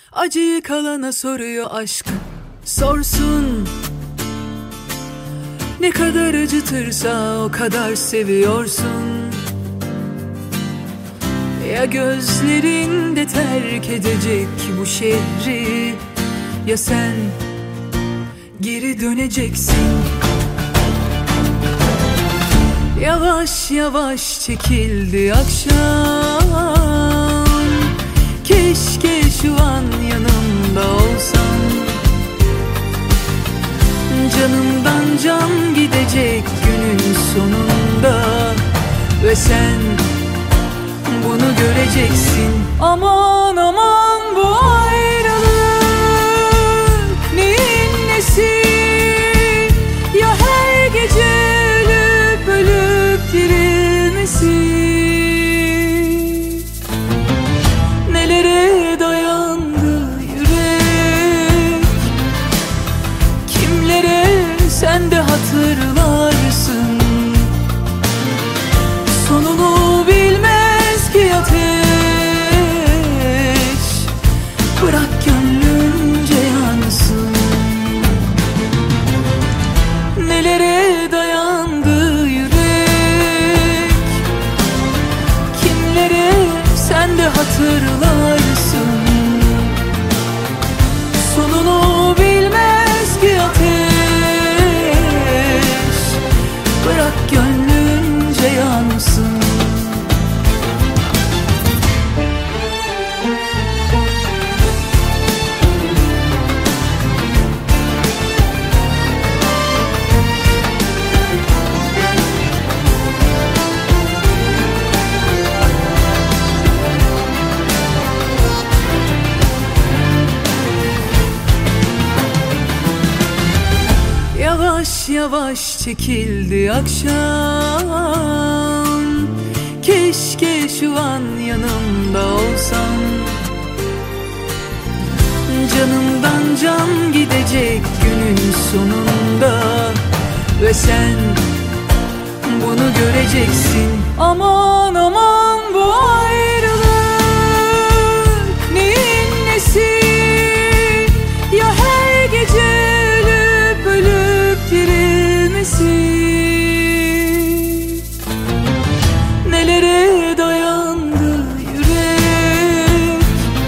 Acıyı kalana soruyor aşk, sorsun. Ne kadar acıtırsa o kadar seviyorsun. Ya gözlerinde terk edecek bu şehri, ya sen geri döneceksin. Yavaş yavaş çekildi akşam. Keşke şu an yanımda olsan. Canımdan can gidecek günün sonunda, ve sen bunu göreceksin. Aman aman bu ayrılık neyin nesi? Ya her gece ölüp ölüp dirilmesi? Nelere dayandı yürek, kimlere sen de hatırlarsın. Sonunu bilmez ki ateş, bırak gönlünce yansın. Nelere dayandı yürek, kimlere sen de hatırlarsın. Sonunu bilmez ki ateş, bırak gönlünce yansın. Yavaş yavaş çekildi akşam. Keşke şu an yanımda olsan. Canımdan can gidecek günün sonunda, ve sen bunu göreceksin. Aman aman bu ayrılık neyin nesi? Ya her gece ölüp ölüp dirilmesi? Nelere dayandı yürek,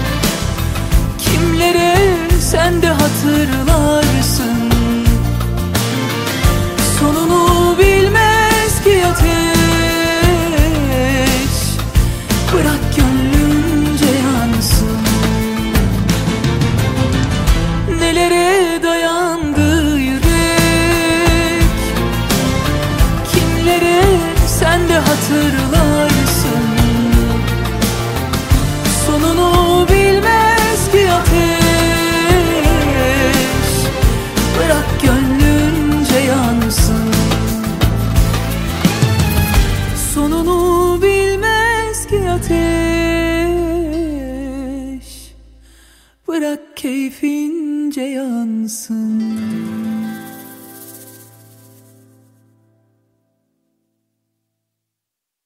kimlere sen de hatırlarsın. Sonunu bilmez ki ateş, bırak gönlünce yansın. Nelere dayandı yürek, kimlere sen de hatırlarsın. Sonunu bilmez ki ateş, bırak gönlünce yansın. Sonunu bilmez ki ateş, bırak keyfince yansın.